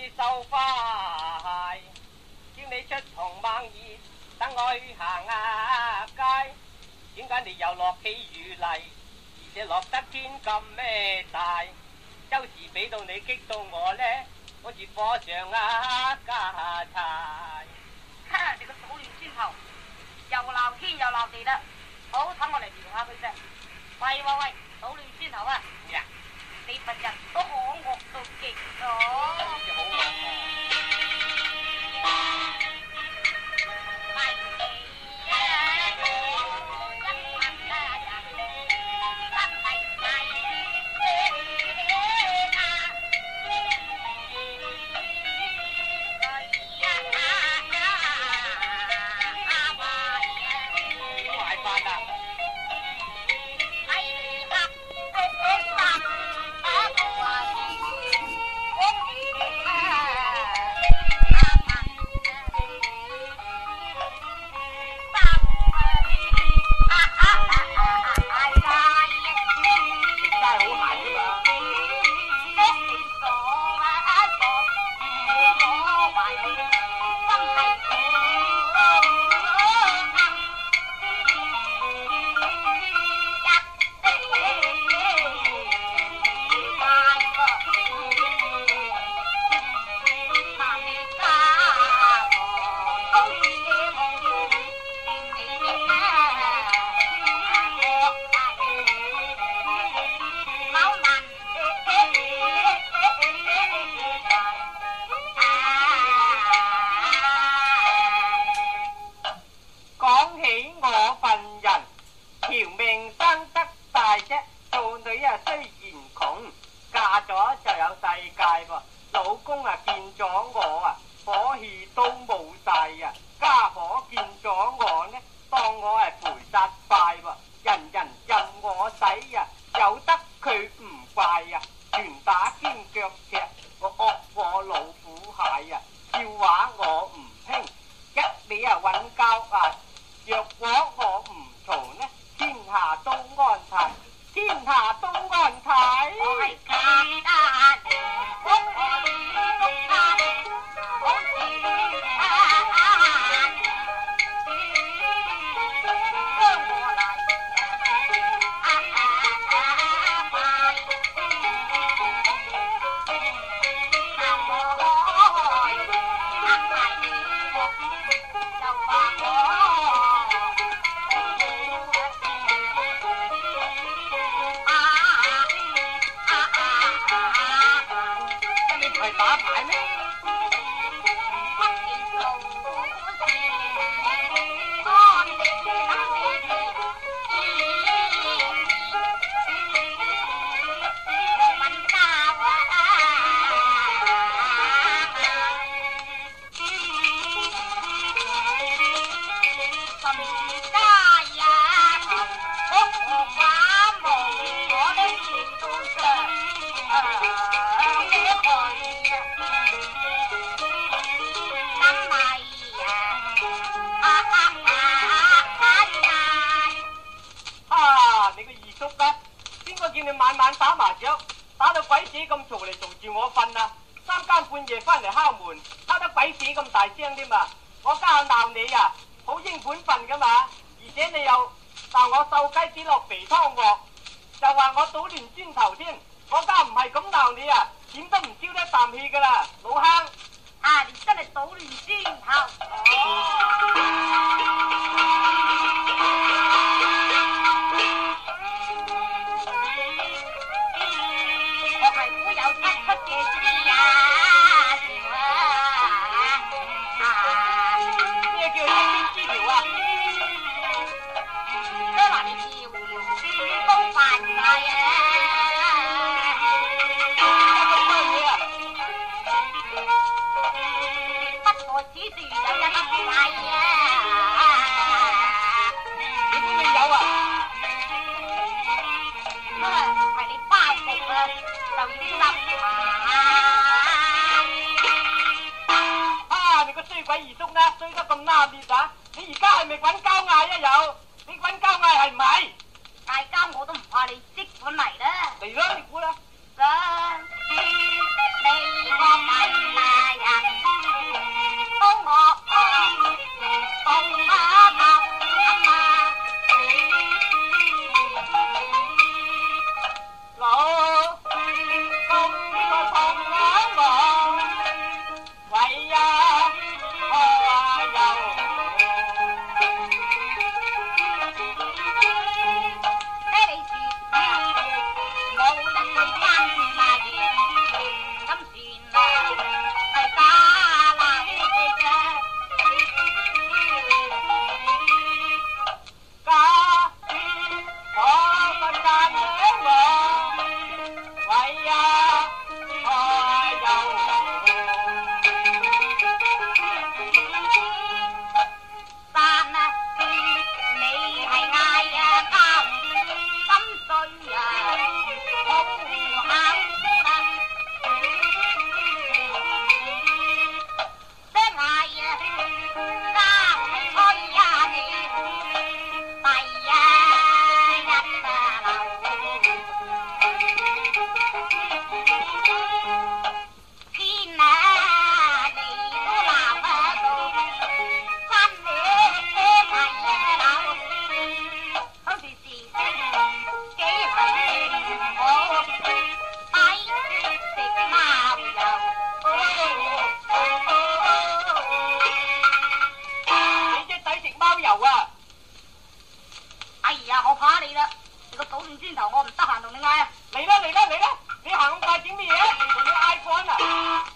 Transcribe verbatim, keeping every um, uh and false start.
你收快，叫你出同猛熱，等我去行下街。點解你又落起雨嚟，而且落得天咁咩大？周時俾到你激到我呢，好似火上啊加柴。 你個搗亂磚頭，又鬧天又鬧地啦！好，等我嚟撩下佢啫。喂喂喂，搗亂磚頭啊！ 呀， 你份人都可惡到極咗。 好似好惡啊！ 嚟啦，你估啦。 想知你個問題。 郊遊啊！ 哎呀，我怕你啦！你個搗亂磚頭，我唔得閒同你嗌啊！ 嚟啦嚟啦嚟啦！你行咁快整咩嘢？你同你嗌慣啊！